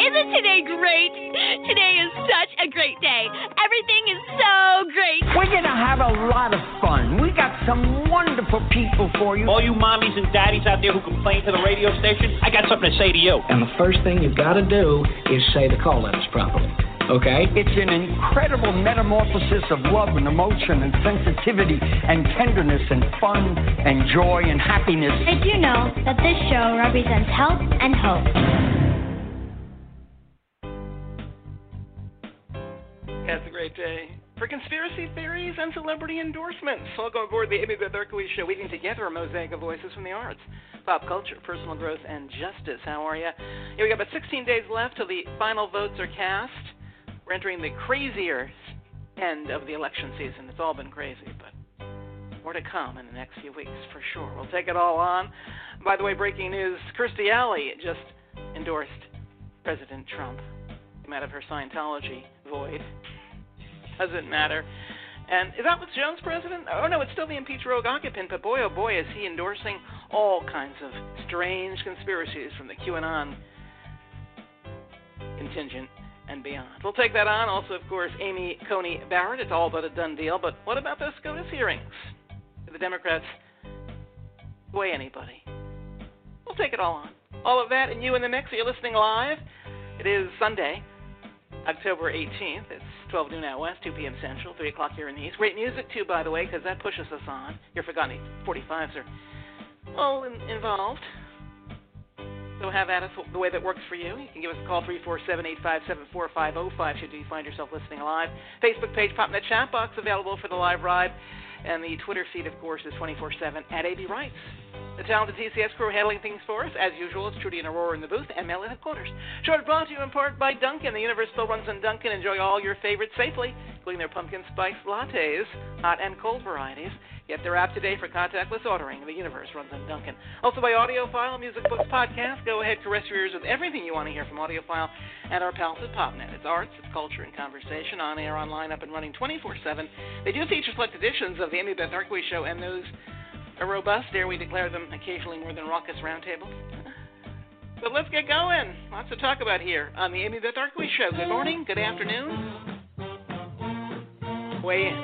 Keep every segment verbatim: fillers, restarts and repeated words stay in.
Isn't today great? Today is such a great day. Everything is so great. We're going to have a lot of fun. We got some wonderful people for you. All you mommies and daddies out there who complain to the radio station, I got something to say to you. And the first thing you've got to do is say the call letters properly. Okay? It's an incredible metamorphosis of love and emotion and sensitivity and tenderness and fun and joy and happiness. Did you know that this show represents health and hope? It's a great day for conspiracy theories and celebrity endorsements. Welcome aboard the Amy Beth Erkowitz Show, weaving together a mosaic of voices from the arts, pop culture, personal growth, and justice. How are you? Yeah, we got about sixteen days left till the final votes are cast. We're entering the crazier end of the election season. It's all been crazy, but more to come in the next few weeks for sure. We'll take it all on. By the way, breaking news, Kirstie Alley just endorsed President Trump. Came out of her Scientology void. Doesn't matter. And is that with Jones president? Oh, no, it's still the impeached rogue occupant, but boy, oh boy, is he endorsing all kinds of strange conspiracies from the QAnon contingent and beyond. We'll take that on. Also, of course, Amy Coney Barrett. It's all but a done deal. But what about those SCOTUS hearings? Do the Democrats sway anybody? We'll take it all on. All of that and you in the mix. Are you listening live? It is Sunday, October eighteenth. It's twelve noon out west, two p.m. Central, three o'clock here in the east. Great music, too, by the way, because that pushes us on. Your Forgotten forty-fives are all in, involved. So have at us the way that works for you. You can give us a call, three four seven, eight five seven, four five zero five, should you find yourself listening live. Facebook page, pop in the chat box, available for the live ride. And the Twitter feed, of course, is twenty-four seven at A B Rights. The talented T C S crew handling things for us. As usual, it's Trudy and Aurora in the booth and Mel at headquarters. Short brought to you in part by Dunkin'. The universe still runs on Dunkin'. Enjoy all your favorites safely, including their pumpkin spice lattes, hot and cold varieties. Get their app today for contactless ordering. The universe runs on Dunkin'. Also by AudioFile, music, books, podcasts. Go ahead, caress your ears with everything you want to hear from AudioFile and our pals at PopNet. It's arts, it's culture, and conversation. On air, online, up and running twenty-four seven. They do feature select editions of the Amy Beth Erkowitz Show, and those are robust. Dare we declare them occasionally more than raucous roundtables? But let's get going. Lots to talk about here on the Amy Beth Erkowitz Show. Good morning, good afternoon. Weigh in.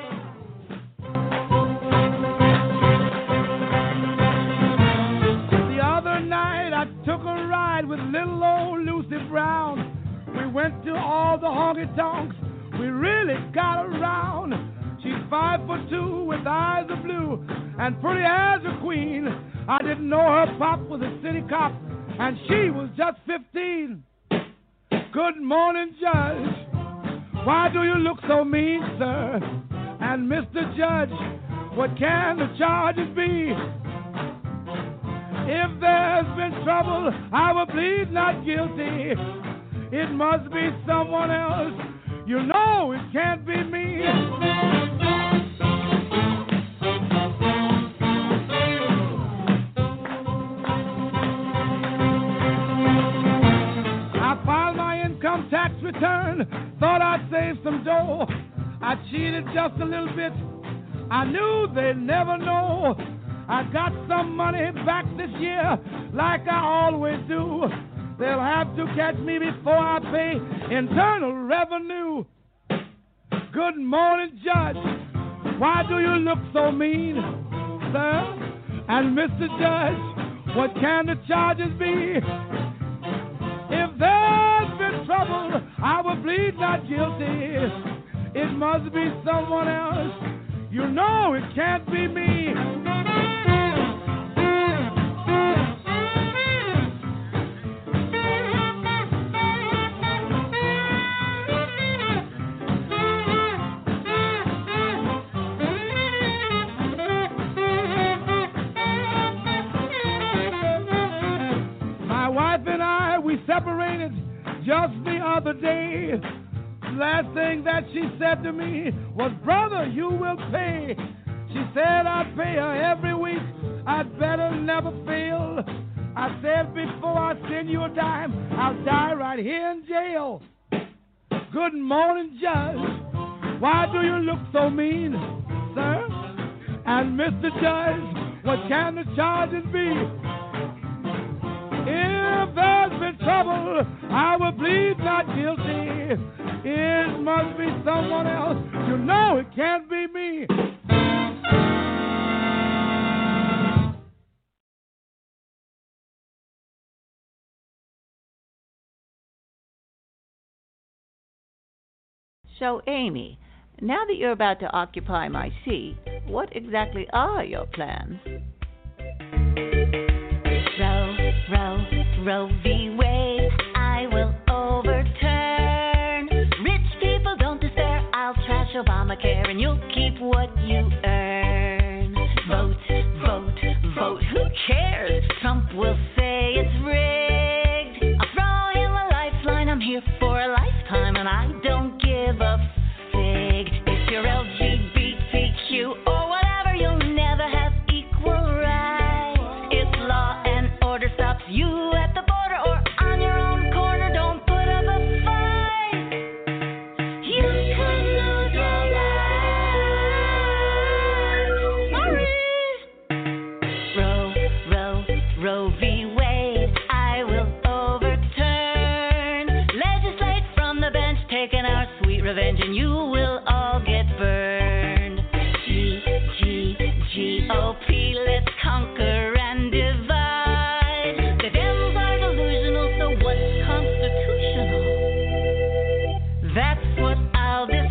The other night I took a ride with little old Lucy Brown. We went to all the honky tonks. We really got around. She's five foot two with eyes of blue and pretty as a queen. I didn't know her pop was a city cop and she was just fifteen. Good morning, Judge. Why do you look so mean, sir? And Mister Judge, what can the charges be? If there's been trouble, I will plead not guilty. It must be someone else. You know it can't be me. I filed my income tax return, thought I'd save some dough. I cheated just a little bit. I knew they'd never know. I got some money back this year, like I always do. They'll have to catch me before I pay Internal Revenue. Good morning, Judge. Why do you look so mean, sir? And Mister Judge, what can the charges be? If there's been trouble, I will plead not guilty. It must be someone else. You know it can't be me. My wife and I, we separated just the other day. Last thing that she said to me was, brother, you will pay. She said I'd pay her every week. I'd better never fail. I said before I send you a dime, I'll die right here in jail. Good morning, Judge. Why do you look so mean, sir? And Mister Judge, what can the charges be? If there's been trouble, I will plead not guilty. It must be someone else. You know it can't be me. So, Amy, now that you're about to occupy my seat, what exactly are your plans? Roe, Roe, Roe v. Wade, I will overturn. Rich people don't despair, I'll trash Obamacare and you'll keep what you earn. Vote, vote, vote, who cares? Trump will say it's rigged. I'll throw him a lifeline, I'm here for a lifetime and I don't give a fig. If you're L G B T Q or whatever, you'll never have equal rights. If law and order stops you at the border or on your own corner, don't put up a fight. You could lose your life. Sorry. Roe, Roe, Roe v. Wade, I will overturn. Legislate from the bench, taking our sweet revenge, and you will all get burned. G, G, G O P, let's conquer and divide. The Dems are delusional, so what's constitutional? That's what I'll decide.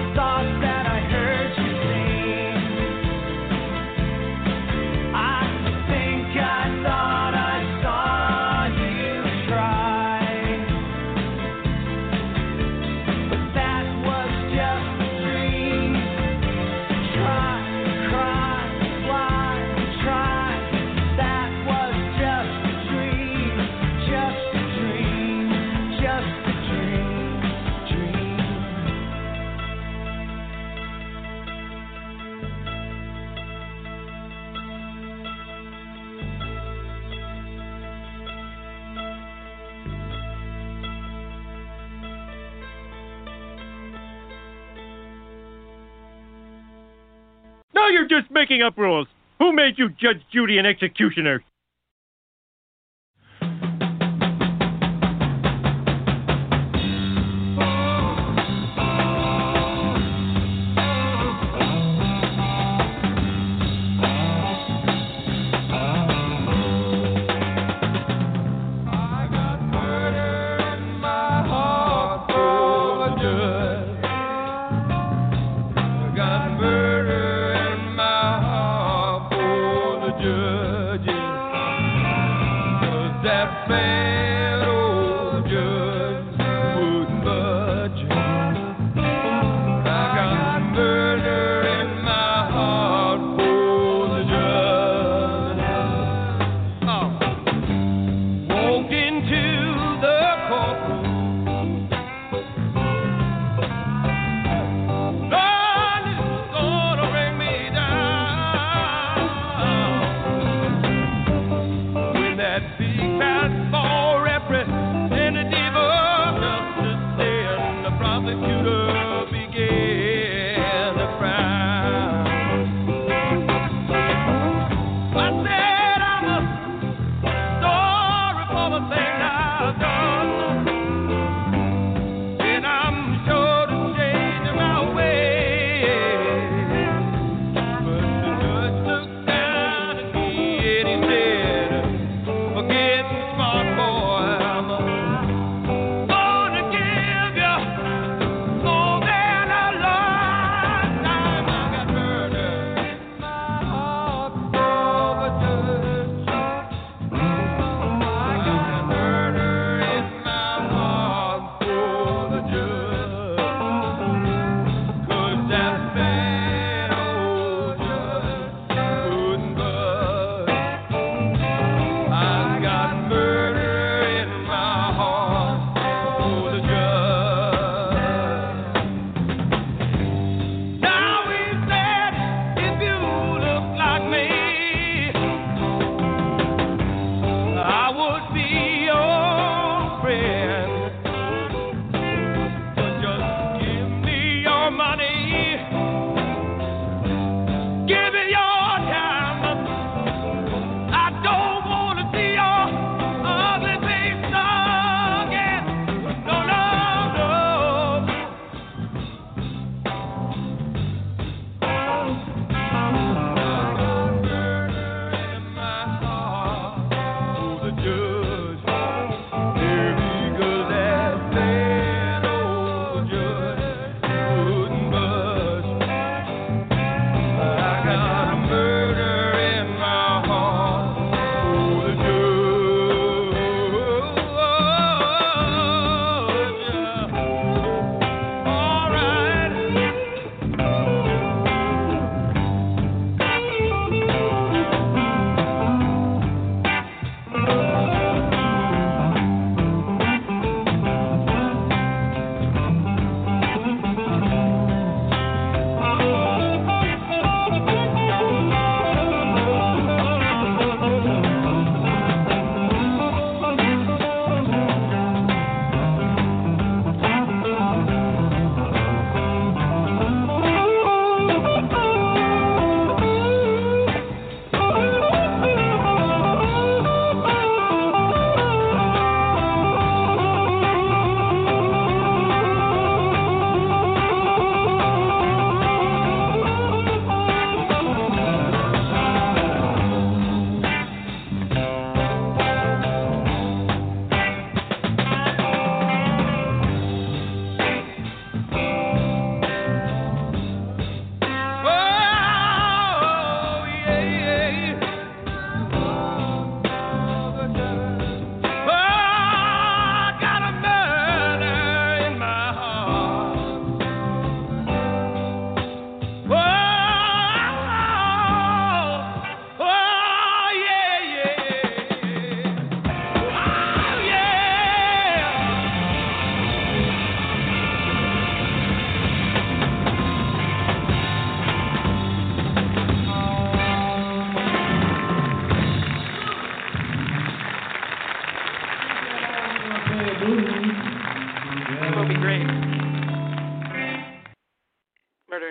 Now you're just making up rules. Who made you Judge, Judy, and executioner? Judges.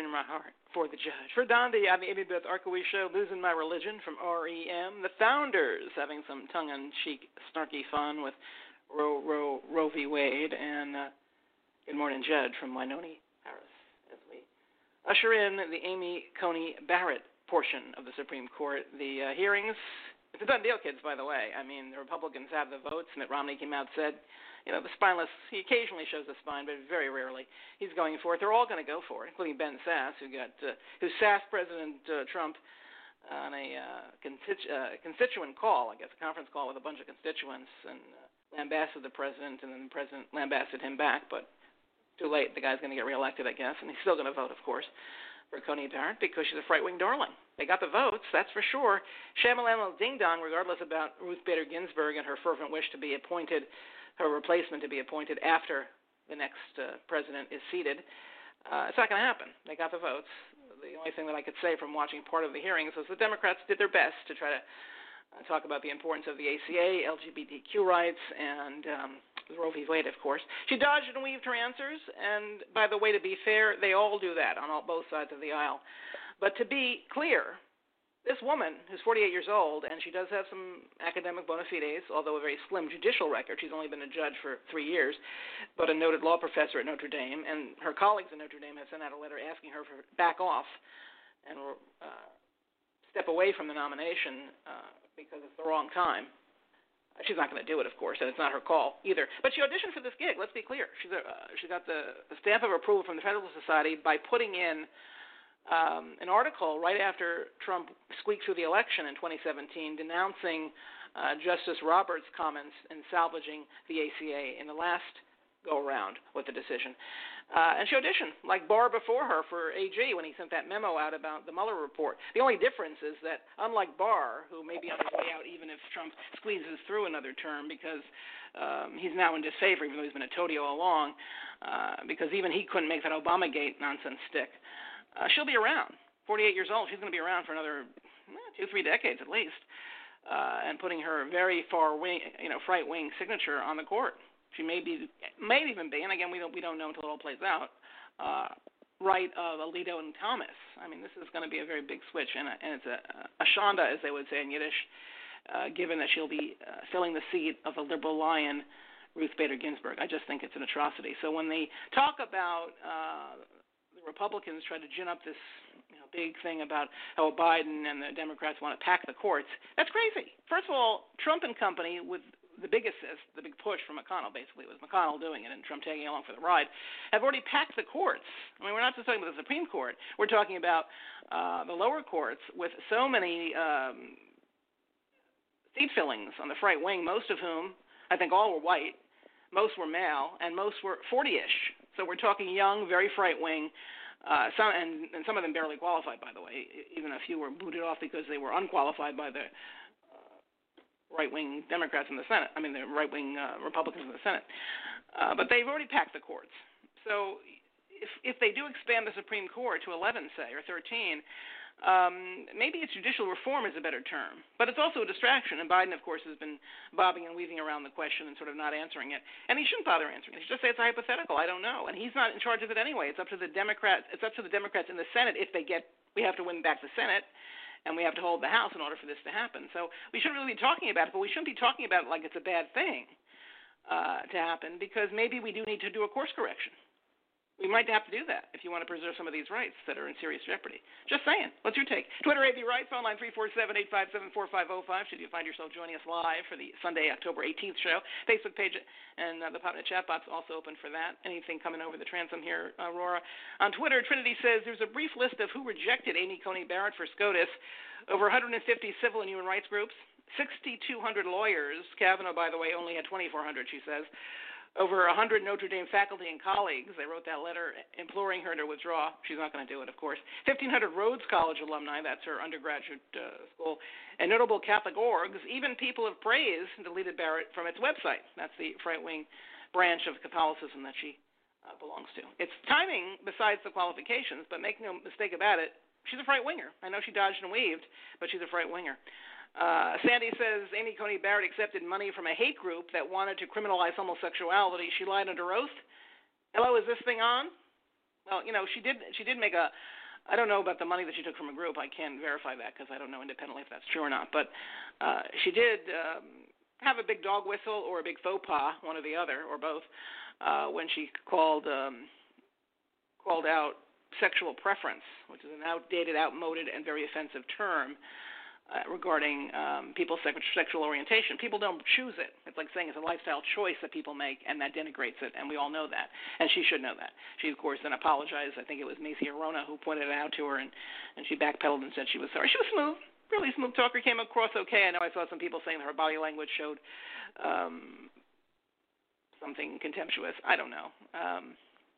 in my heart for the judge. For Dondi, I'm the Amy Beth Arkowicz Show, Losing My Religion from R E M. The Founders, having some tongue-in-cheek, snarky fun with Roe, Roe, Roe v. Wade. And uh, Good Morning Judge from Wynoni, Paris, as we usher in the Amy Coney Barrett portion of the Supreme Court. The uh, hearings, it's a done deal, kids, by the way. I mean, the Republicans have the votes. Mitt Romney came out and said, you know, the spineless, he occasionally shows the spine, but very rarely. He's going for it. They're all going to go for it, including Ben Sasse, who got, uh, who sassed President uh, Trump on a uh, constitu- uh, constituent call, I guess, a conference call with a bunch of constituents, and uh, lambasted the president, and then the president lambasted him back, but too late. The guy's going to get reelected, I guess, and he's still going to vote, of course, for Coney Barrett because she's a right-wing darling. They got the votes, that's for sure. Shamalama Ding Dong, regardless about Ruth Bader Ginsburg and her fervent wish to be appointed, her replacement to be appointed after the next uh, president is seated. Uh, it's not going to happen. They got the votes. The only thing that I could say from watching part of the hearings was the Democrats did their best to try to uh, talk about the importance of the A C A, L G B T Q rights, and um, Roe v. Wade, of course. She dodged and weaved her answers, and by the way, to be fair, they all do that on all, both sides of the aisle. But to be clear, this woman, who's forty-eight years old, and she does have some academic bona fides, although a very slim judicial record. She's only been a judge for three years, but a noted law professor at Notre Dame, and her colleagues at Notre Dame have sent out a letter asking her to back off and uh, step away from the nomination uh, because it's the wrong time. She's not going to do it, of course, and it's not her call either. But she auditioned for this gig, let's be clear. She's a, uh, she got the, the stamp of approval from the Federalist Society by putting in um, an article right after Trump squeaked through the election in twenty seventeen denouncing uh, Justice Roberts' comments in salvaging the A C A in the last go-around with the decision. Uh, and she auditioned, like Barr before her, for A G when he sent that memo out about the Mueller report. The only difference is that, unlike Barr, who may be on his way out even if Trump squeezes through another term because um, he's now in disfavor, even though he's been a toady all along, uh, because even he couldn't make that Obamagate nonsense stick. Uh, she'll be around. forty-eight years old. She's going to be around for another eh, two, three decades at least, uh, and putting her very far wing, you know, right-wing signature on the court. She may be, may even be, and again, we don't we don't know until it all plays out. Uh, right of Alito and Thomas. I mean, this is going to be a very big switch, and, a, and it's a, a shanda, as they would say in Yiddish, uh, given that she'll be uh, filling the seat of the liberal lion, Ruth Bader Ginsburg. I just think it's an atrocity. So when they talk about uh, the Republicans try to gin up this you know, big thing about how Biden and the Democrats want to pack the courts, that's crazy. First of all, Trump and company with the big assist, the big push from McConnell, basically, was McConnell doing it and Trump tagging along for the ride, have already packed the courts. I mean, we're not just talking about the Supreme Court. We're talking about uh, the lower courts with so many um, seat fillings on the right wing, most of whom, I think all were white, most were male, and most were forty-ish. So we're talking young, very right wing, uh, some, and, and some of them barely qualified, by the way. Even a few were booted off because they were unqualified by the right-wing Democrats in the Senate, I mean the right-wing uh, Republicans in the Senate. Uh, but they've already packed the courts. So if if they do expand the Supreme Court to eleven, say, or thirteen, um, maybe it's judicial reform is a better term. But it's also a distraction, and Biden, of course, has been bobbing and weaving around the question and sort of not answering it. And he shouldn't bother answering it. He should just say it's a hypothetical. I don't know. And he's not in charge of it anyway. It's up to the Democrats. It's up to the Democrats in the Senate if they get – we have to win back the Senate. And we have to hold the House in order for this to happen. So we shouldn't really be talking about it, but we shouldn't be talking about it like it's a bad thing uh, to happen, because maybe we do need to do a course correction. We might have to do that if you want to preserve some of these rights that are in serious jeopardy. Just saying. What's your take? Twitter, A B Right, phone line three four seven, eight five seven, four five zero five, should you find yourself joining us live for the Sunday, October eighteenth show. Facebook page and uh, the Popnet chat box also open for that. Anything coming over the transom here, uh, Aurora? On Twitter, Trinity says there's a brief list of who rejected Amy Coney Barrett for SCOTUS. Over one hundred fifty civil and human rights groups, six thousand two hundred lawyers. Kavanaugh, by the way, only had twenty-four hundred, she says. Over one hundred Notre Dame faculty and colleagues. They wrote that letter imploring her to withdraw. She's not going to do it, of course. fifteen hundred Rhodes College alumni, that's her undergraduate uh, school, and notable Catholic orgs. Even People of Praise deleted Barrett from its website. That's the right-wing branch of Catholicism that she uh, belongs to. It's timing besides the qualifications, but make no mistake about it, she's a right-winger. I know she dodged and weaved, but she's a right-winger. Uh, Sandy says Amy Coney Barrett accepted money from a hate group that wanted to criminalize homosexuality. She lied under oath. Hello, is this thing on? Well, you know, she did. She did make a I don't know about the money that she took from a group. I can't verify that because I don't know independently if that's true or not. But uh, she did um, have a big dog whistle or a big faux pas, one or the other, or both, uh, when she called um, called out sexual preference, which is an outdated, outmoded, and very offensive term uh, regarding um, people's sexual orientation. People don't choose it. It's like saying it's a lifestyle choice that people make, and that denigrates it, and we all know that. And she should know that. She, of course, then apologized. I think it was Macy Arona who pointed it out to her, and, and she backpedaled and said she was sorry. She was smooth, really smooth talker, came across okay. I know I saw some people saying that her body language showed um, something contemptuous. I don't know. Um,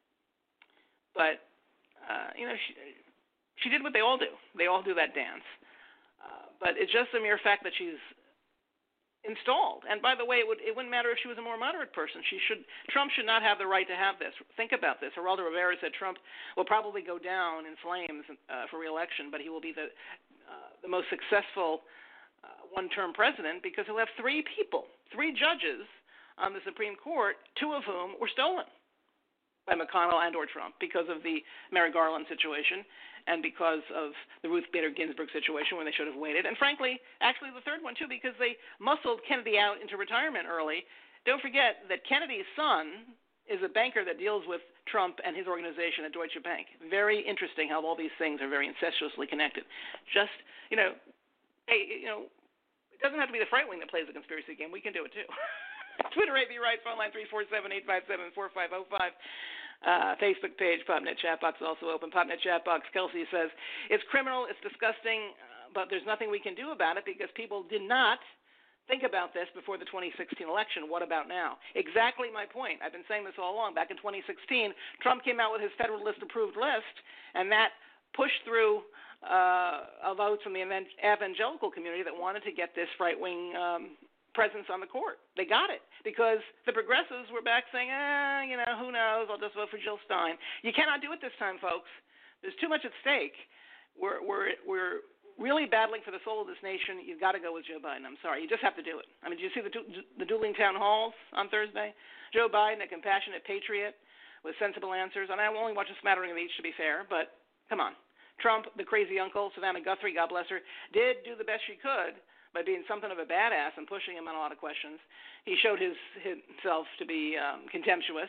but, uh, you know, she, she did what they all do. They all do that dance. Uh, but it's just the mere fact that she's installed. And by the way, it, would, it wouldn't matter if she was a more moderate person. She should. Trump should not have the right to have this. Think about this. Geraldo Rivera said Trump will probably go down in flames uh, for re-election, but he will be the uh, the most successful uh, one-term president because he'll have three people, three judges on the Supreme Court, two of whom were stolen by McConnell and or Trump because of the Merrick Garland situation and because of the Ruth Bader Ginsburg situation when they should have waited. And frankly, actually the third one too, because they muscled Kennedy out into retirement early. Don't forget that Kennedy's son is a banker that deals with Trump and his organization at Deutsche Bank. Very interesting how all these things are very incestuously connected. Just, you know, hey, you know, it doesn't have to be the right wing that plays the conspiracy game. We can do it too. Twitter, A B Right, phone line three four seven, eight five seven, four five zero five. Uh, Facebook page, PopNet Chat Box is also open. PopNet Chat Box, Kelsey says, it's criminal, it's disgusting, uh, but there's nothing we can do about it because people did not think about this before the twenty sixteen election. What about now? Exactly my point. I've been saying this all along. Back in twenty sixteen, Trump came out with his Federalist-approved list, and that pushed through uh, a vote from the evangelical community that wanted to get this right-wing um presence on the court. They got it because the progressives were back saying, ah, you know, who knows, I'll just vote for Jill Stein. You cannot do it this time, folks. There's too much at stake. We're we're we're really battling for the soul of this nation. You've got to go with Joe Biden. I'm sorry. You just have to do it. I mean, did you see the, du- the dueling town halls on Thursday? Joe Biden, a compassionate patriot with sensible answers. And I only watched a smattering of each, to be fair, but come on. Trump, the crazy uncle, Savannah Guthrie, God bless her, did do the best she could by being something of a badass and pushing him on a lot of questions. He showed his himself to be um, contemptuous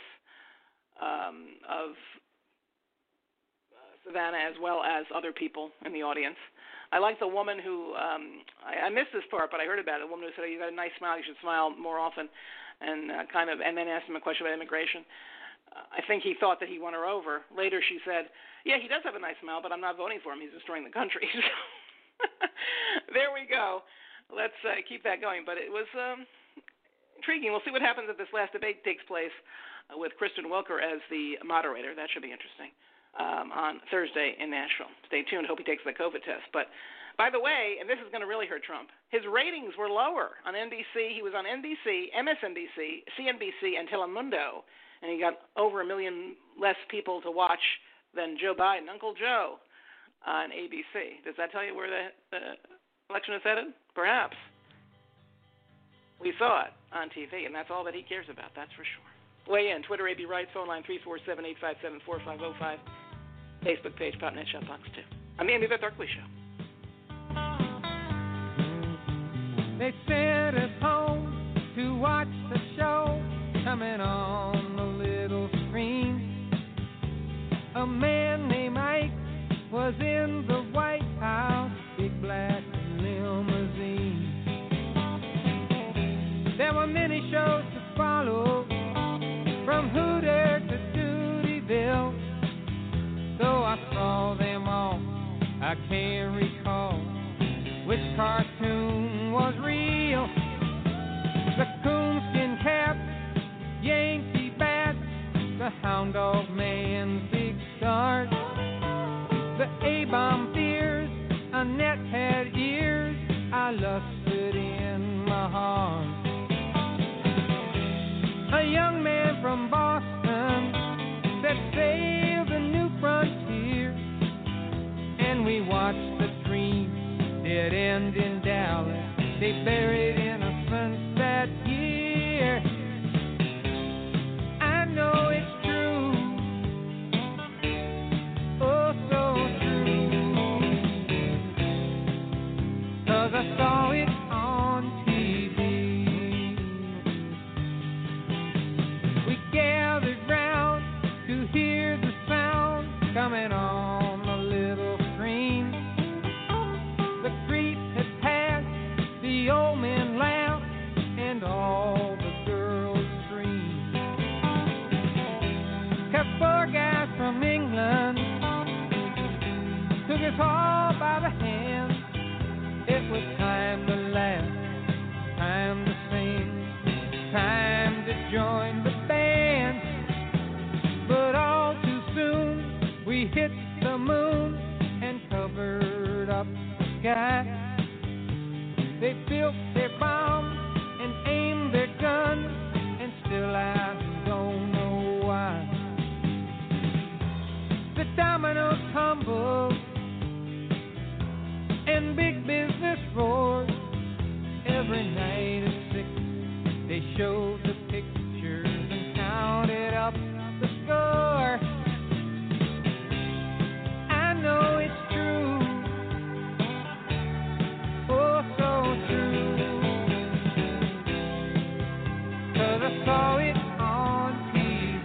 um, of uh, Savannah as well as other people in the audience. I like the woman who, um, I, I missed this part, but I heard about it, a woman who said, oh, you got a nice smile, you should smile more often, and uh, kind of, and then asked him a question about immigration. Uh, I think he thought that he won her over. Later she said, yeah, he does have a nice smile, but I'm not voting for him. He's destroying the country. There we go. Let's uh, keep that going. But it was um, intriguing. We'll see what happens if this last debate takes place uh, with Kristen Welker as the moderator. That should be interesting um, on Thursday in Nashville. Stay tuned. Hope he takes the COVID test. But by the way, and this is going to really hurt Trump, his ratings were lower on N B C. He was on N B C, M S N B C, C N B C, and Telemundo, and he got over a million less people to watch than Joe Biden, Uncle Joe, on A B C. Does that tell you where the, the election is headed? Perhaps. We saw it on T V, and that's all that he cares about, that's for sure. Weigh in. Twitter, A B Right, phone line three four seven, eight five seven, four five zero five. Facebook page, PopNet Chat Box two. I'm the Andy Beth Darkley Show. They sent us home to watch the show coming on the little screen. A man named Ike was in the White House, big black limousine. There were many shows to follow, from Hooter to Doodyville. Though I saw them all, I can't recall which cartoon was real. The coonskin cap, Yankee bat, the hound dog man's big start. The A-bomb fears, Annette had ears, I lusted in my heart. A young man from Boston that sailed the new frontier, and we watched the dream dead end in Dallas, they buried in a sunset year. I know it's true, oh so true. sky. They built their bombs and aimed their guns, and still I don't know why. The dominoes tumble and big business roars. Every night at six, they show the pictures and counted up the score. I know it's true, oh so true, 'cause I saw it on T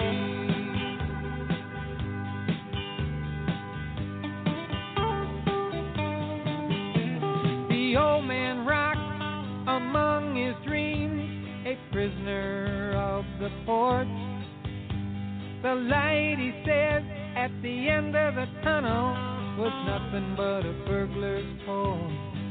V. The old man rocked among his dreams, a prisoner of the porch. The light, he said, at the end of the tunnel was nothing but a burglar's torch.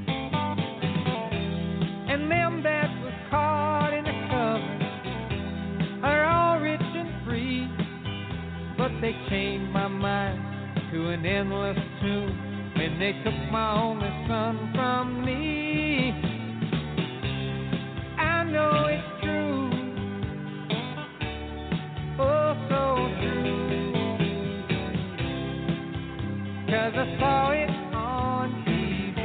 And them that was caught in the cover are all rich and free, but they chained my mind to an endless tomb when they took my only son from me. I know it's true, oh so true, 'cause I saw it on T V.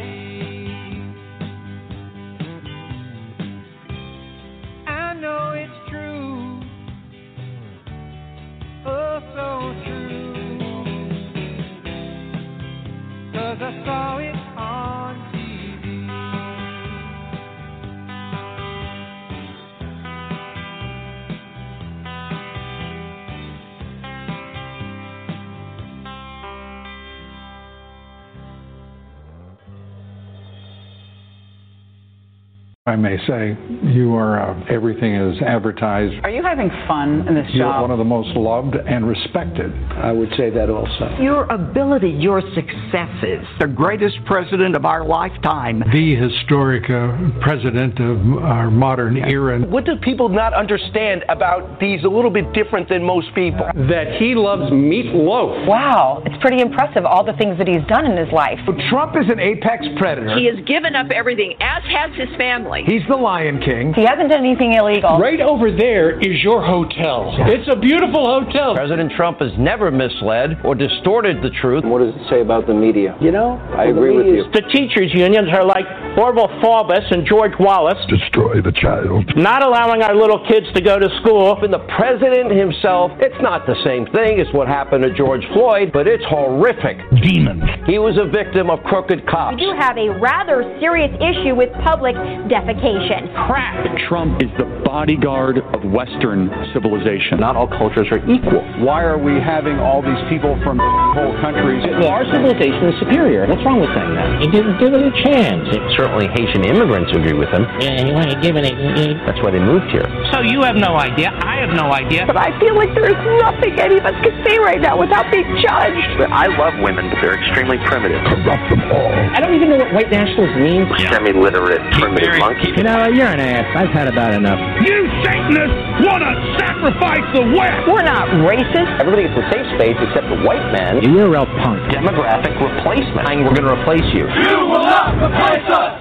I know it's true, oh so true, 'cause I saw it on T V. I may say, you are, uh, everything is advertised. Are you having fun in this You're job? one of the most loved and respected. I would say that also. Your ability, your successes. The greatest president of our lifetime. The historic uh, president of our modern era. What do people not understand about these a little bit different than most people? That he loves meatloaf. Wow, it's pretty impressive, all the things that he's done in his life. Trump is an apex predator. He has given up everything, as has his family. He's the Lion King. He hasn't done anything illegal. Right over there is your hotel. It's a beautiful hotel. President Trump has never misled or distorted the truth. What does it say about the media? You know, I agree with you. The teachers' unions are like Orville Faubus and George Wallace. Destroy the child. Not allowing our little kids to go to school. And the president himself, it's not the same thing as what happened to George Floyd, but it's horrific. Demons. He was a victim of crooked cops. We do have a rather serious issue with public defecation. Crap. Trump is the bodyguard of Western civilization. Not all cultures are equal. Why are we having all these people from whole countries? Well, our civilization is superior. What's wrong with saying that? He didn't give it a chance. Certainly Haitian immigrants agree with him. Yeah, he wasn't giving it. That's why they moved here. So you have no idea. I have no idea. But I feel like there is nothing any of us can say right now without being judged. I love women, but they're extremely primitive. Corrupt them all. I don't even know what white nationalist means. Yeah. Semi-literate, primitive monkey. You know, you're an ass. I've had about enough. You Satanists want to sacrifice the West. We're not racist. Everybody gets a safe space except the white man. You're a real punk. Demographic replacement. We're going to replace you. You will not replace us.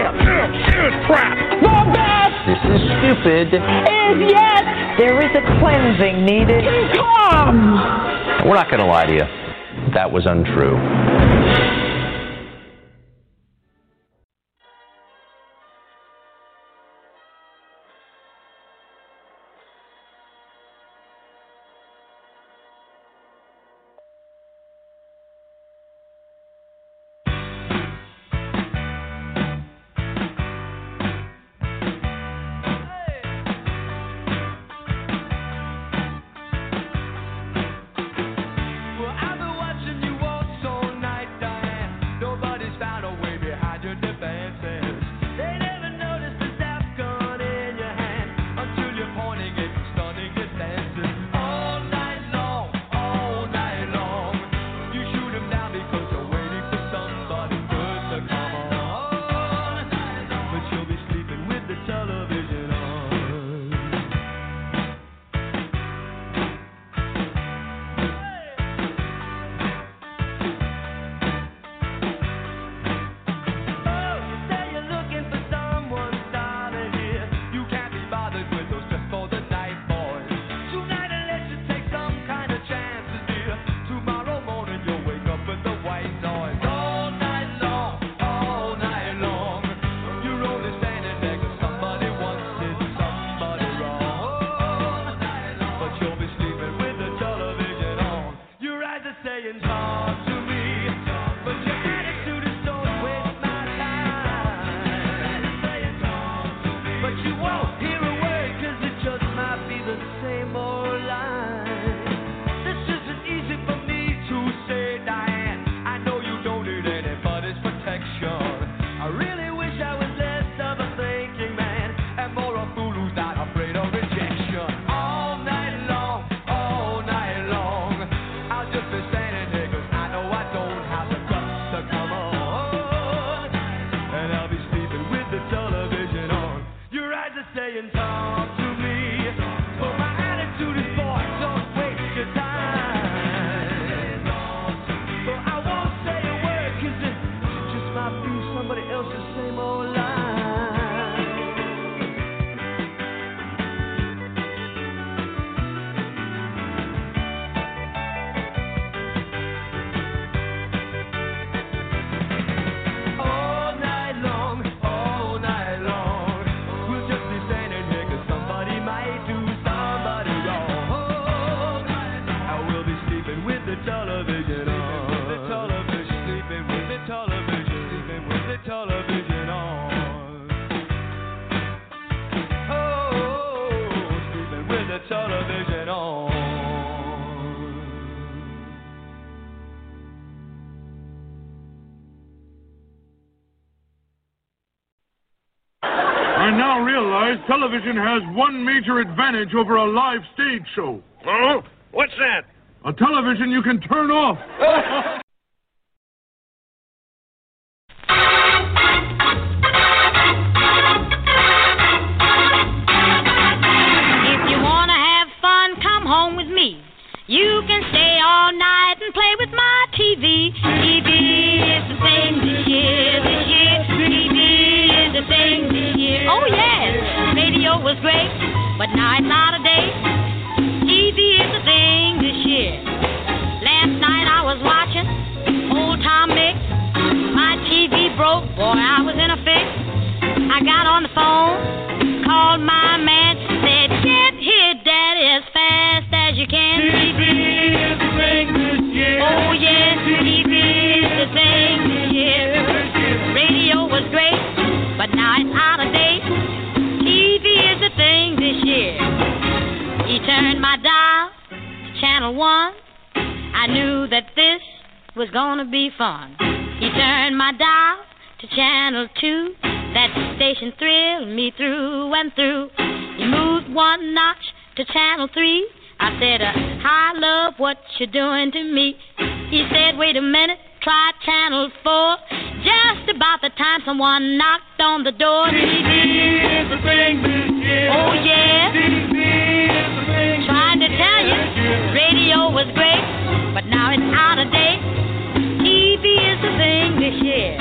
Here's crap. Not bad. This is stupid. Is yes. There is a cleansing needed. Come. We're not going to lie to you. That was untrue. Well, I've been watching you walk so nice. I now realize television has one major advantage over a live stage show. Oh? What's that? A television you can turn off. If you want to have fun, come home with me. You can stay all night and play with my T V. T V is the thing this year, this year. T V is the thing this year. Oh, yes, radio was great, but now it's out of date. T V is the thing this year. Last night I was watching Old Tom Mix. My T V broke, boy, I was in a fix. I got on the phone, called my man, said, get here, Daddy, as fast as you can. T V is the thing this year. Oh, yes, T V is the thing this year. Radio was great, but now it's out of date. T V is the thing this year. He turned my dial to channel one. I knew that this was gonna be fun. He turned my dial to channel two. That station thrilled me through and through. He moved one notch to channel three. I said, uh, I love what you're doing to me. He said, wait a minute, try channel four. Just about the time someone knocked on the door. T V is the thing this year. Oh, yeah. T V is the thing. Trying to tell you, radio was great, but now it's out of date. T V is the thing this year.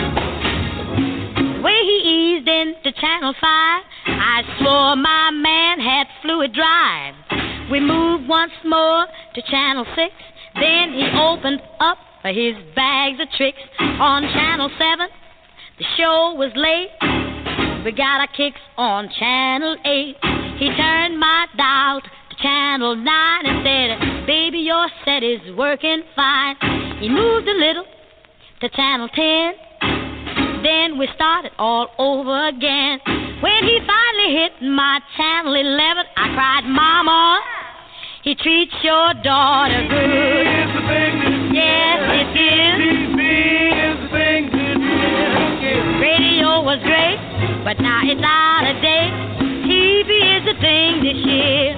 The way he eased into channel five, I swore my man had fluid drive. We moved once more to channel six. Then he opened up his bags of tricks. On channel seven, the show was late. We got our kicks on channel eight. He turned my dial to channel nine and said, baby, your set is working fine. He moved a little to channel ten. Then we started all over again. When he finally hit my channel eleven, I cried, Mama, he treats your daughter good. Yes, it is. T V is the thing this year. Radio was great, but now it's out of date. T V is the thing this year.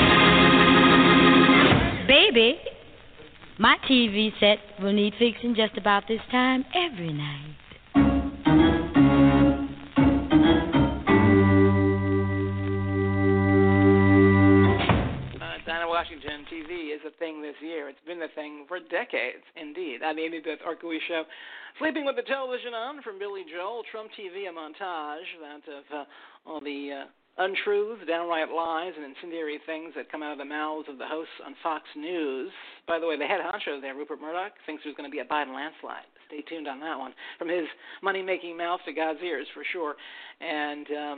Baby, my T V set will need fixing just about this time every night. Washington, T V is a thing this year. It's been a thing for decades, indeed. I'm Amy Beth Arkowicz Show. Sleeping with the television on from Billy Joel, Trump T V, a montage that of uh, all the uh, untruths, downright lies, and incendiary things that come out of the mouths of the hosts on Fox News. By the way, the head honcho there, Rupert Murdoch, thinks there's going to be a Biden landslide. Stay tuned on that one. From his money-making mouth to God's ears, for sure. And um,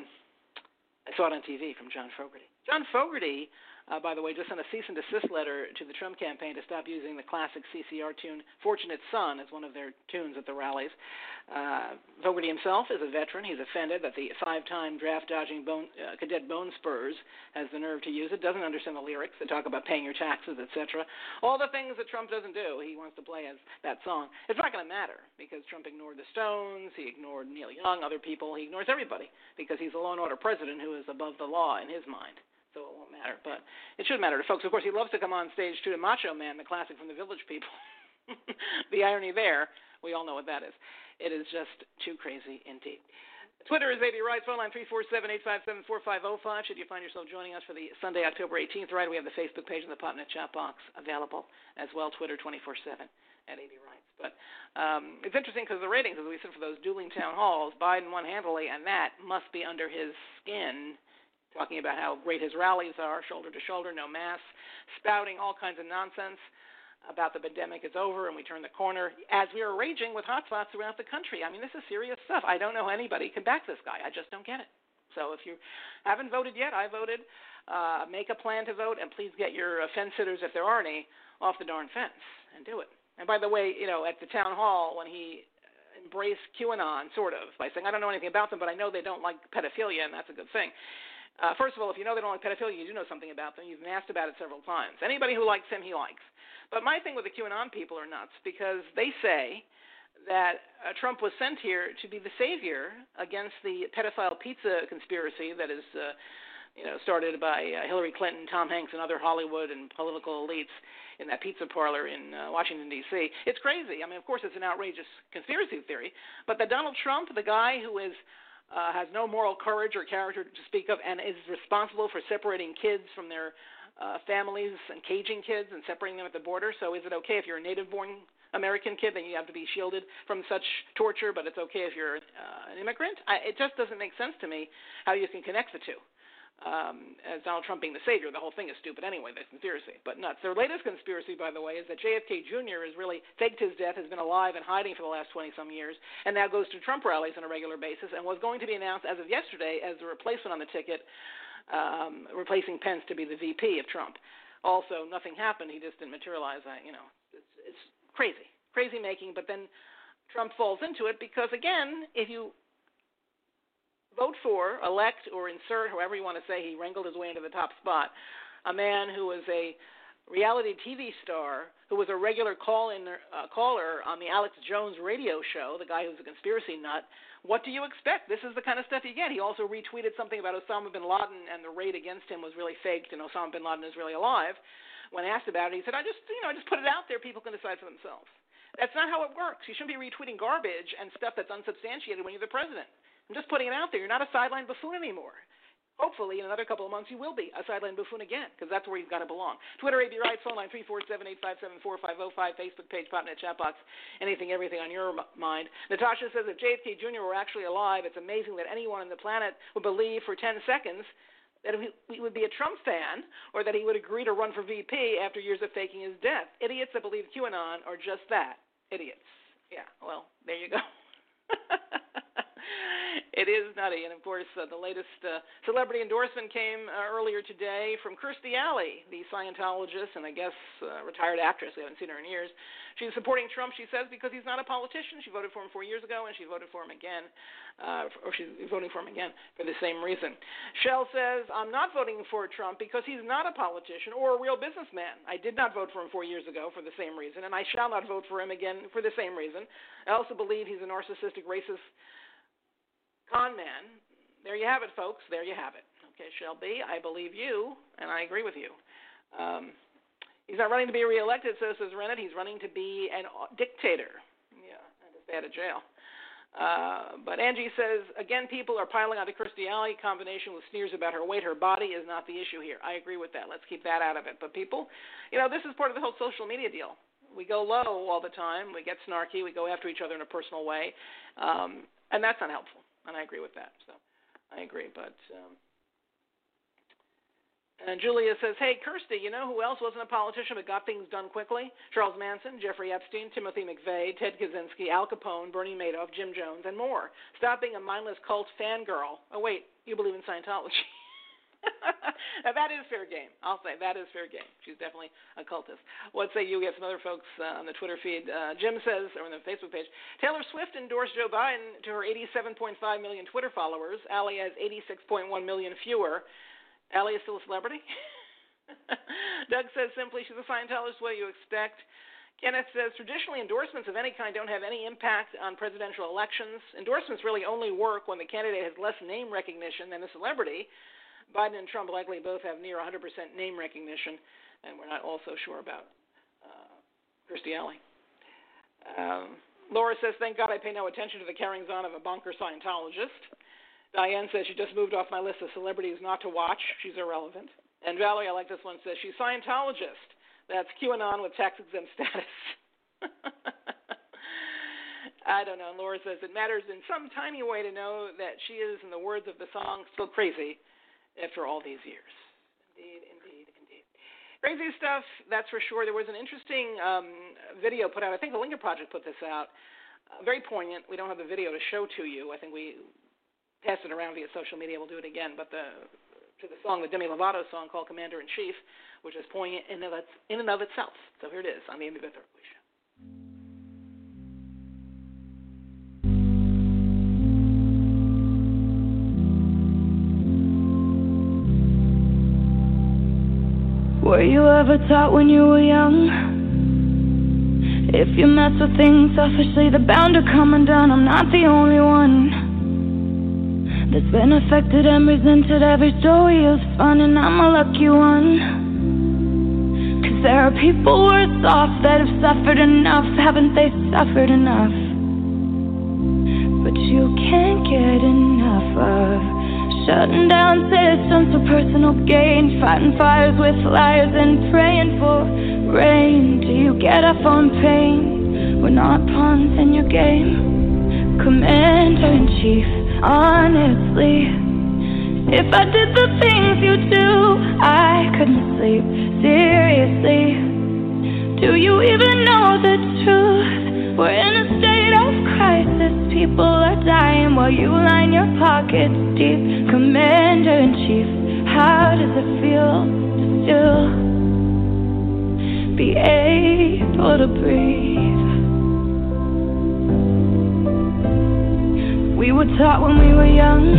I saw it on T V from John Fogerty. John Fogerty, Uh, by the way, just sent a cease and desist letter to the Trump campaign to stop using the classic C C R tune Fortunate Son as one of their tunes at the rallies. Uh, Fogerty himself is a veteran. He's offended that the five-time draft-dodging bone, uh, cadet Bone Spurs has the nerve to use it, doesn't understand the lyrics. They talk about paying your taxes, et cetera. All the things that Trump doesn't do, he wants to play as that song. It's not going to matter because Trump ignored the Stones, he ignored Neil Young, other people. He ignores everybody because he's a law and order president who is above the law in his mind. So it won't matter, but it should matter to folks. Of course, he loves to come on stage to the Macho Man, the classic from the Village People. The irony there, we all know what that is. It is just too crazy indeed. Twitter is A B Rights, phone line three four seven, eight five seven, four five zero five. Should you find yourself joining us for the Sunday, October eighteenth ride, we have the Facebook page and the Popnet chat box available as well, Twitter twenty-four seven at A B Rights. But um, it's interesting because the ratings, as we said, for those dueling town halls, Biden won handily, and that must be under his skin, talking about how great his rallies are, shoulder to shoulder, no masks, spouting all kinds of nonsense about the pandemic is over and we turn the corner, as we are raging with hotspots throughout the country. I mean, this is serious stuff. I don't know how anybody can back this guy. I just don't get it. So if you haven't voted yet, I voted. Uh, make a plan to vote, and please get your uh, fence sitters, if there are any, off the darn fence and do it. And by the way, you know, at the town hall when he embraced QAnon, sort of, by saying, I don't know anything about them, but I know they don't like pedophilia, and that's a good thing. Uh, first of all, if you know they don't like pedophilia, you do know something about them. You've been asked about it several times. Anybody who likes him, he likes. But my thing with the QAnon people are nuts because they say that uh, Trump was sent here to be the savior against the pedophile pizza conspiracy that is, uh, you know, started by uh, Hillary Clinton, Tom Hanks, and other Hollywood and political elites in that pizza parlor in uh, Washington, D C It's crazy. I mean, of course, it's an outrageous conspiracy theory, but that Donald Trump, the guy who is uh, has no moral courage or character to speak of and is responsible for separating kids from their uh, families and caging kids and separating them at the border. So is it okay if you're a native-born American kid, then you have to be shielded from such torture, but it's okay if you're uh, an immigrant? I, it just doesn't make sense to me how you can connect the two. Um, as Donald Trump being the savior, the whole thing is stupid anyway, the conspiracy, but nuts. Their latest conspiracy, by the way, is that J F K Junior has really faked his death, has been alive and hiding for the last twenty-some years, and now goes to Trump rallies on a regular basis, and was going to be announced as of yesterday as the replacement on the ticket, um, replacing Pence to be the V P of Trump. Also, nothing happened. He just didn't materialize. I, you know, it's, it's crazy. Crazy making, but then Trump falls into it because, again, if you vote for, elect, or insert, however you want to say, he wrangled his way into the top spot, a man who was a reality T V star, who was a regular call-in uh, caller on the Alex Jones radio show, the guy who's a conspiracy nut, what do you expect? This is the kind of stuff you get. He also retweeted something about Osama bin Laden, and the raid against him was really faked, and Osama bin Laden is really alive. When asked about it, he said, I just, you know, I just put it out there. People can decide for themselves. That's not how it works. You shouldn't be retweeting garbage and stuff that's unsubstantiated when you're the president. I'm just putting it out there. You're not a sideline buffoon anymore. Hopefully, in another couple of months, you will be a sideline buffoon again, because that's where you've got to belong. Twitter, A B Wright, phone line three four seven, eight five seven, four five zero five, Facebook page, Popnet chat box, anything, everything on your mind. Natasha says if J F K Junior were actually alive, it's amazing that anyone on the planet would believe for ten seconds that he would be a Trump fan, or that he would agree to run for V P after years of faking his death. Idiots that believe QAnon are just that, idiots. Yeah, well, there you go. It is nutty, and of course, uh, the latest uh, celebrity endorsement came uh, earlier today from Kirstie Alley, the Scientologist and I guess uh, retired actress. We haven't seen her in years. She's supporting Trump, she says, because he's not a politician. She voted for him four years ago, and she voted for him again, uh, or she's voting for him again for the same reason. Shell says, I'm not voting for Trump because he's not a politician or a real businessman. I did not vote for him four years ago for the same reason, and I shall not vote for him again for the same reason. I also believe he's a narcissistic, racist con man. There you have it, folks. There you have it. Okay, Shelby, I believe you, and I agree with you. Um, he's not running to be reelected, so says Rennet. He's running to be an dictator. Yeah, and to stay out of jail. Uh, but Angie says, again, people are piling onto Kirstie Alley, combination with sneers about her weight. Her body is not the issue here. I agree with that. Let's keep that out of it. But people, you know, this is part of the whole social media deal. We go low all the time. We get snarky. We go after each other in a personal way. Um, and that's not helpful. And I agree with that. So I agree. But um, and Julia says, hey, Kirstie, you know who else wasn't a politician but got things done quickly? Charles Manson, Jeffrey Epstein, Timothy McVeigh, Ted Kaczynski, Al Capone, Bernie Madoff, Jim Jones, and more. Stop being a mindless cult fangirl. Oh, wait, you believe in Scientology. Now, that is fair game. I'll say that is fair game. She's definitely a cultist. What say you? We have some other folks uh, on the Twitter feed. Uh, Jim says, or on the Facebook page, Taylor Swift endorsed Joe Biden to her eighty-seven point five million Twitter followers. Allie has eighty-six point one million fewer. Allie is still a celebrity? Doug says simply, she's a Scientologist. What do you expect? Kenneth says, traditionally, endorsements of any kind don't have any impact on presidential elections. Endorsements really only work when the candidate has less name recognition than a celebrity. Biden and Trump likely both have near one hundred percent name recognition, and we're not also sure about uh, Kirstie Alley. Um, Laura says, thank God I pay no attention to the carryings-on of a bonker Scientologist. Diane says, she just moved off my list of celebrities not to watch. She's irrelevant. And Valerie, I like this one, says, she's Scientologist. That's QAnon with tax-exempt status. I don't know. And Laura says, it matters in some tiny way to know that she is, in the words of the song, still crazy after all these years. Indeed, indeed, indeed. Crazy stuff, that's for sure. There was an interesting um, video put out. I think the Lincoln Project put this out. Uh, very poignant. We don't have the video to show to you. I think we passed it around via social media. We'll do it again. But the to the song, the Demi Lovato song called Commander-in-Chief, which is poignant in, of, in and of itself. So here it is on the Amy Beth Berkley Show. Were you ever taught when you were young? If you mess with things selfishly, they're bound to come undone. I'm not the only one that's been affected and resented. Every story is fun and I'm a lucky one. Cause there are people worse off that have suffered enough. Haven't they suffered enough? But you can't get enough of shutting down systems for personal gain, fighting fires with liars and praying for rain. Do you get off on pain? We're not pawns in your game. Commander-in-Chief, honestly, if I did the things you do, I couldn't sleep. Seriously, do you even know the truth? We're in a state of crisis. People are dying while you line your pockets deep. Commander-in-Chief, how does it feel to still be able to breathe? We were taught when we were young,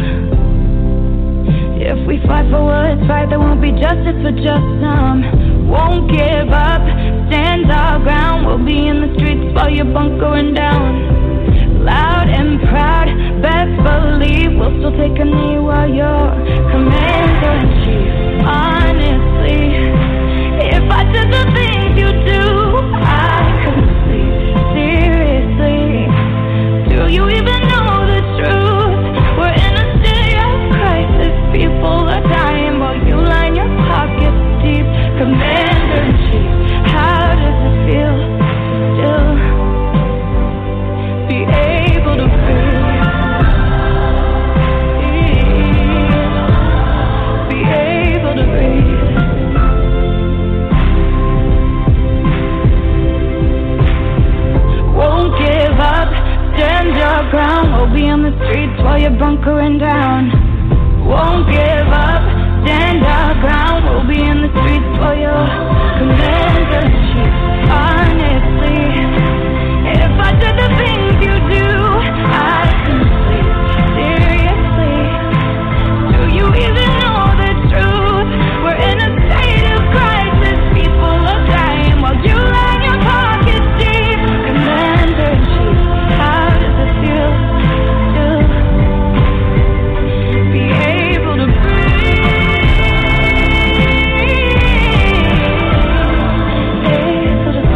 if we fight for what's right, there won't be justice for just some. Won't give up, stand our ground. We'll be in the streets while you're bunkering down. Loud and proud, best believe we'll still take a knee while you're Commander-in-Chief. Honestly, if I did the things you do, I couldn't sleep. Seriously, do you even know the truth? We're in a state of crisis. People are dying while you line your pockets deep. Commander-in-Chief, how does it feel still be able to breathe? Be able to breathe. Won't give up, stand your ground. We'll be on the streets while you're bunkering down. Won't give up, stand our ground. We'll be in the streets while you're Commander-in-Chief. Honestly, if I did the things you do, I couldn't sleep. Seriously, do you even know the truth? We're in a state of crisis. People are dying while you line your pockets deep. Commander-in-Chief, how does it feel to be able to breathe? Able to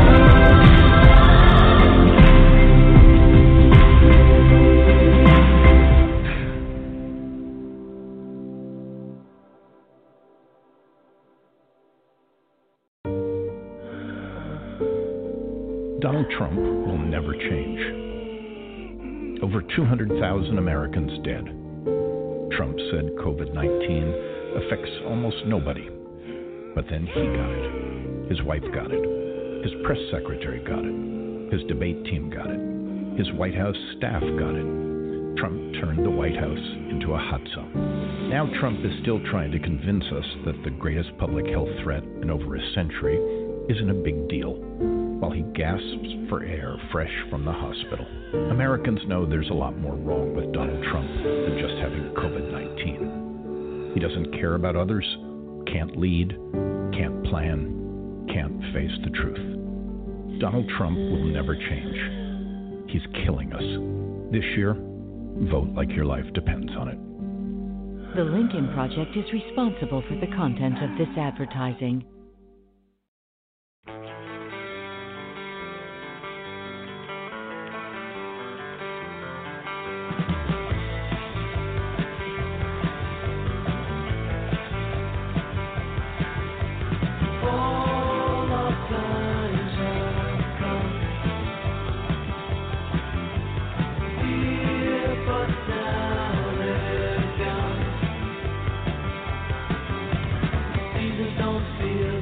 Donald Trump will never change. Over two hundred thousand Americans dead. Trump said COVID nineteen affects almost nobody. But then he got it. His wife got it. His press secretary got it. His debate team got it. His White House staff got it. Trump turned the White House into a hot zone. Now Trump is still trying to convince us that the greatest public health threat in over a century isn't a big deal, while he gasps for air fresh from the hospital. Americans know there's a lot more wrong with Donald Trump than just having COVID nineteen. He doesn't care about others, can't lead, can't plan, can't face the truth. Donald Trump will never change. He's killing us. This year, vote like your life depends on it. The Lincoln Project is responsible for the content of this advertising. Don't feel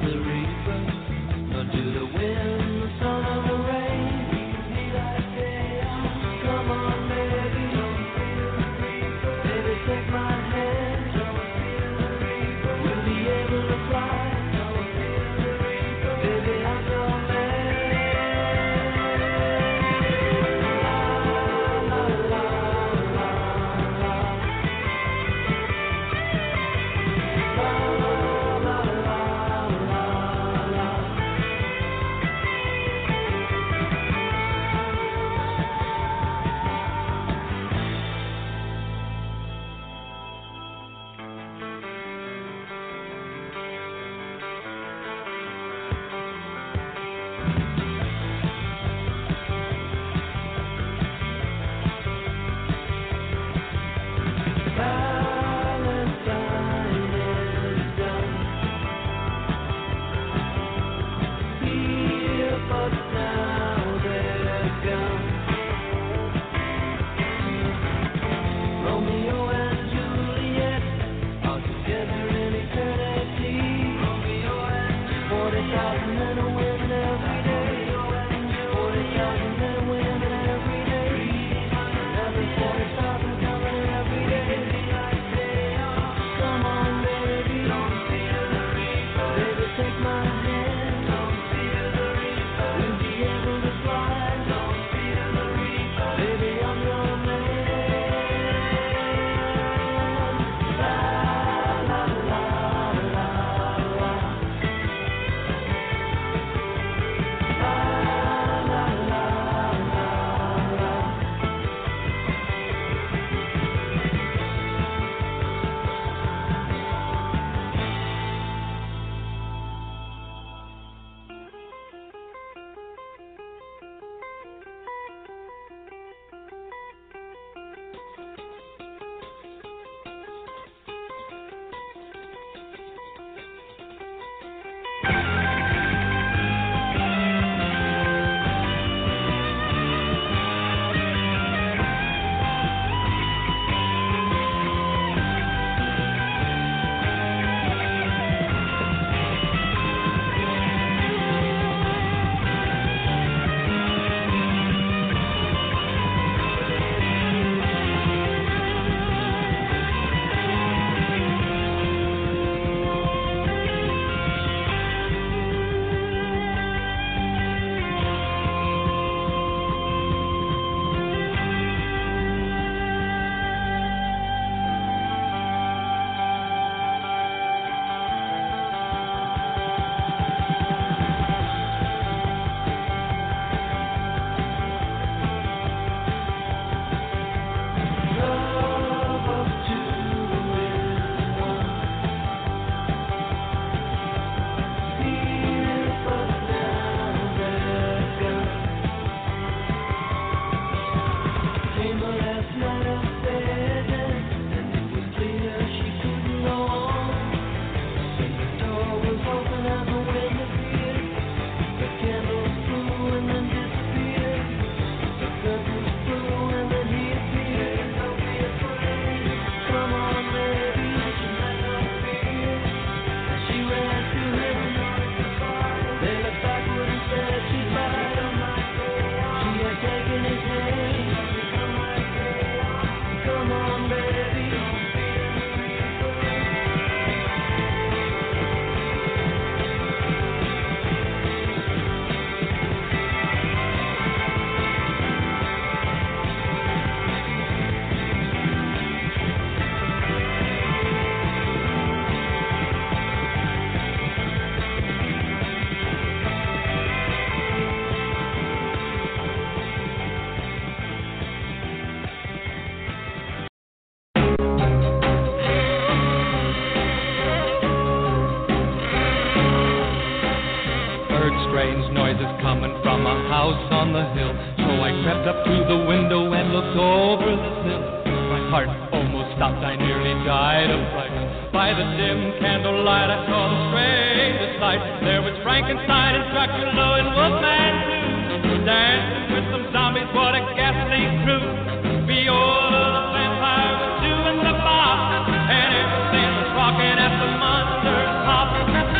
heart almost stopped, I nearly died of fright. By the dim candlelight I saw the strangest sight. There was Frankenstein and Dracula and Wolfman too, dancing with some zombies, what a ghastly crew. Viola the vampire was doing the bop, and everything was rocking at the Monsters Pop.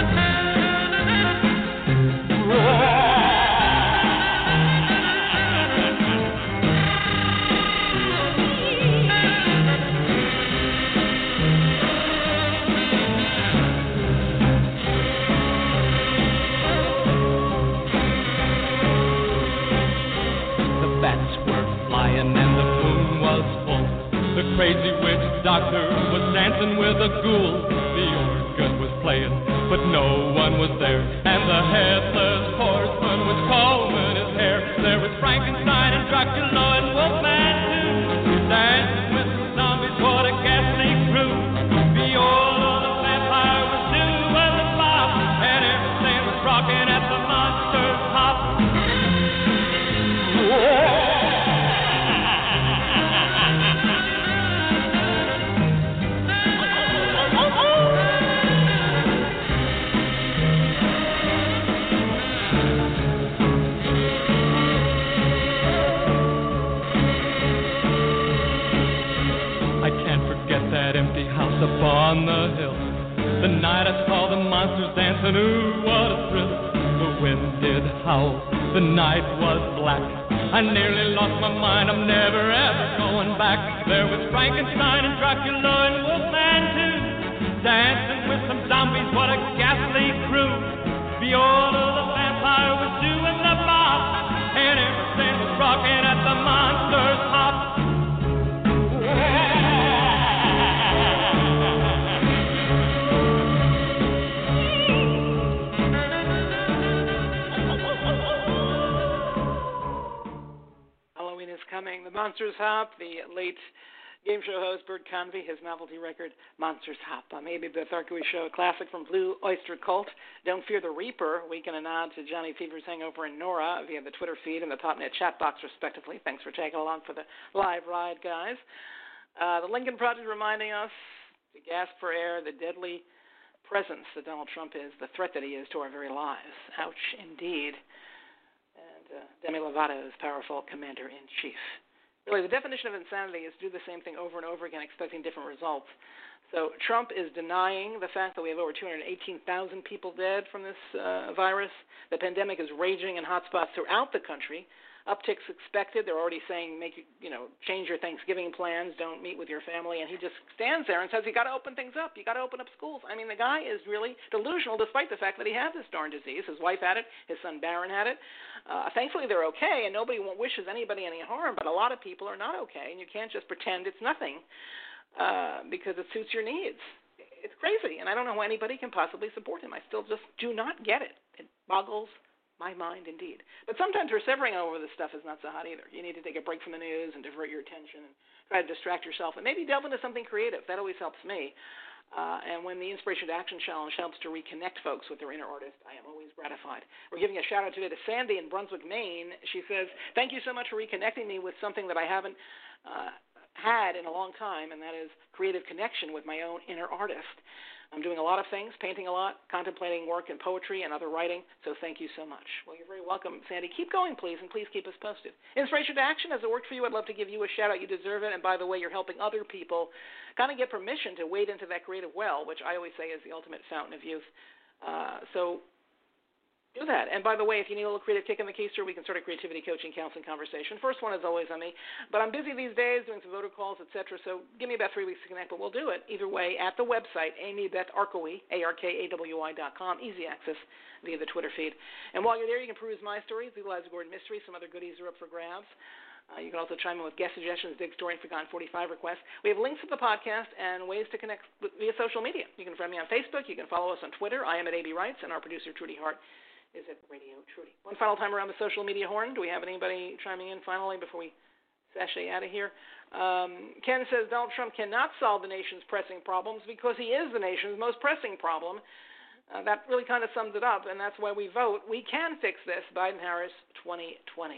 The crazy witch doctor was dancing with a ghoul. The organ was playing, but no one was there. And the headless horseman was combing his hair. There was Frankenstein and Dracula and Wolfman too, dancing with some zombies, what a ghastly crew. Viola the vampire was doing the bop, and everything was rocking at the Monsters Pop. Whoa. That empty house upon the hill. The night I saw the monsters dancing, ooh, what a thrill. The wind did howl, the night was black. I nearly lost my mind, I'm never ever going back. There was Frankenstein and Dracula and Wolfman too, dancing with some zombies, what a ghastly crew. Viola the vampire was doing the bop, and everything was rocking at the Monsters Pop. Coming, the Monsters Hop, the late game show host Bert Convey, his novelty record, Monsters Hop. On A B Beth Arcui Show, a classic from Blue Oyster Cult, Don't Fear the Reaper, weekend and nod to Johnny Fever's Hangover and Nora via the Twitter feed and the TopNet chat box, respectively. Thanks for tagging along for the live ride, guys. Uh, the Lincoln Project reminding us to gasp for air, the deadly presence that Donald Trump is, the threat that he is to our very lives. Ouch, indeed. Uh, Demi Lovato's powerful commander-in-chief. Really, the definition of insanity is to do the same thing over and over again, expecting different results. So Trump is denying the fact that we have over two hundred eighteen thousand people dead from this uh, virus. The pandemic is raging in hotspots throughout the country. Upticks expected. They're already saying, make you know, change your Thanksgiving plans. Don't meet with your family. And he just stands there and says, you got to open things up. You got to open up schools. I mean, the guy is really delusional, despite the fact that he had this darn disease. His wife had it. His son Barron had it. Uh, thankfully, they're okay, and nobody wishes anybody any harm. But a lot of people are not okay, and you can't just pretend it's nothing uh, because it suits your needs. It's crazy, and I don't know how anybody can possibly support him. I still just do not get it. It boggles my mind, indeed. But sometimes persevering over this stuff is not so hot either. You need to take a break from the news and divert your attention and try to distract yourself and maybe delve into something creative. That always helps me. Uh, and when the Inspiration to Action Challenge helps to reconnect folks with their inner artist, I am always gratified. We're giving a shout-out today to Sandy in Brunswick, Maine. She says, thank you so much for reconnecting me with something that I haven't uh, had in a long time, and that is creative connection with my own inner artist. I'm doing a lot of things, painting a lot, contemplating work and poetry and other writing, so thank you so much. Well, you're very welcome, Sandy. Keep going, please, and please keep us posted. Inspiration to Action, has it worked for you? I'd love to give you a shout-out. You deserve it. And by the way, you're helping other people kind of get permission to wade into that creative well, which I always say is the ultimate fountain of youth. Uh, so do that. And by the way, if you need a little creative kick in the keister, we can start a creativity coaching, counseling conversation. First one is always on me. But I'm busy these days doing some voter calls, et cetera, so give me about three weeks to connect, but we'll do it. Either way, at the website, Amy Beth Arcui, A R K A W I dot com, easy access via the Twitter feed. And while you're there, you can peruse my stories, Legal Lives of Gordon Mystery, some other goodies are up for grabs. Uh, you can also chime in with guest suggestions, dig story, and Forgotten forty-five requests. We have links to the podcast and ways to connect with, via social media. You can friend me on Facebook. You can follow us on Twitter. I am at A B Writes, and our producer, Trudy Hart, is at Radio Trudy. One final time around the social media horn. Do we have anybody chiming in finally before we sashay out of here? Um, Ken says Donald Trump cannot solve the nation's pressing problems because he is the nation's most pressing problem. Uh, that really kind of sums it up, and that's why we vote. We can fix this. Biden-Harris twenty twenty.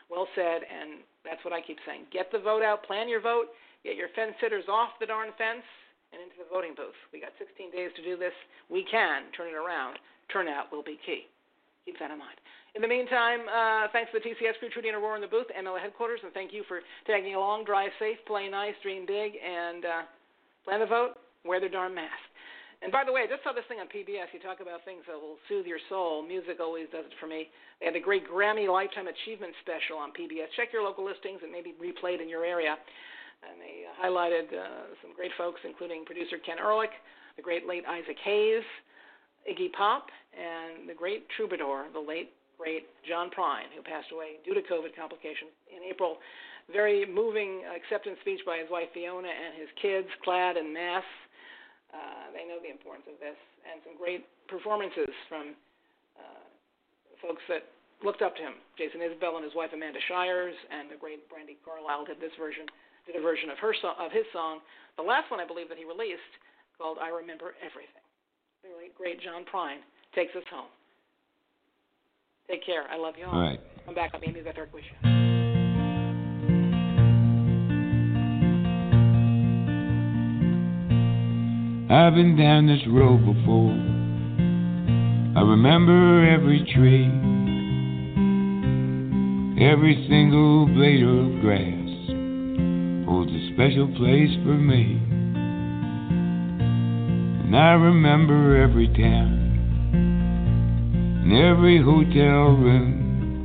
Well said, and that's what I keep saying. Get the vote out, plan your vote, get your fence sitters off the darn fence and into the voting booth. We got sixteen days to do this. We can turn it around. Turnout will be key. Keep that in mind. In the meantime, uh, thanks to the T C S crew, Trudy and Aurora in the booth, M L A headquarters, and thank you for tagging along. Drive safe, play nice, dream big, and uh, plan the vote, wear the darn mask. And by the way, I just saw this thing on P B S. You talk about things that will soothe your soul. Music always does it for me. They had the great Grammy Lifetime Achievement Special on P B S. Check your local listings and maybe replayed in your area. And they highlighted uh, some great folks, including producer Ken Ehrlich, the great late Isaac Hayes, Iggy Pop, and the great troubadour, the late, great John Prine, who passed away due to COVID complications in April. Very moving acceptance speech by his wife Fiona and his kids, clad in masks. Uh, they know the importance of this, and some great performances from uh, folks that looked up to him. Jason Isbell and his wife Amanda Shires, and the great Brandi Carlile did this version, did a version of her so- of his song. The last one I believe that he released, called "I Remember Everything." The late great John Prine takes us home. Take care. I love you all. All right. I'm back on the Amy Beth Erkowitz Show. I've been down this road before. I remember every tree, every single blade of grass holds a special place for me. And I remember every town and every hotel room,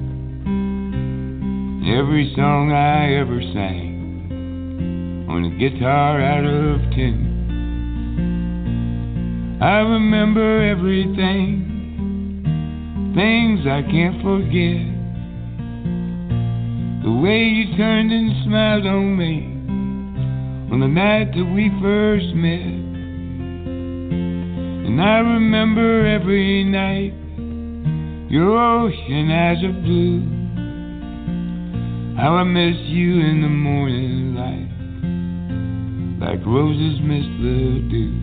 and every song I ever sang on a guitar out of tune. I remember everything, things I can't forget. The way you turned and smiled on me on the night that we first met. And I remember every night your ocean eyes of blue. How I miss you in the morning light, like roses miss the dew.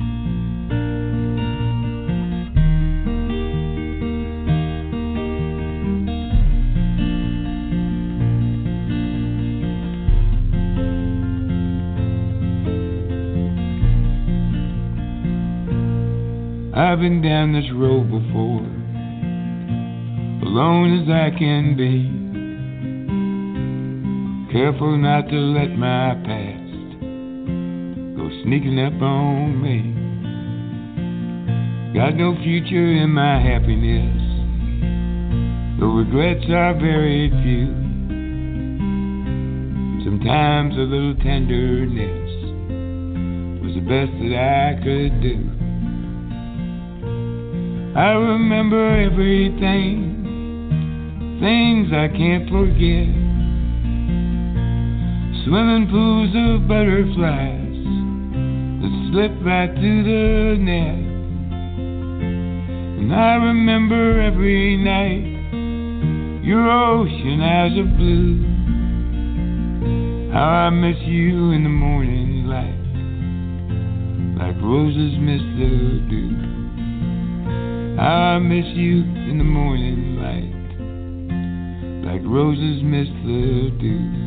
I've been down this road before, alone as I can be, careful not to let my past go sneaking up on me. Got no future in my happiness, though regrets are very few. Sometimes a little tenderness was the best that I could do. I remember everything, things I can't forget. Swimming pools of butterflies that slip right through the net. And I remember every night your ocean eyes of blue. How I miss you in the morning light, like roses miss the dew. I miss you in the morning light, like roses miss the dew.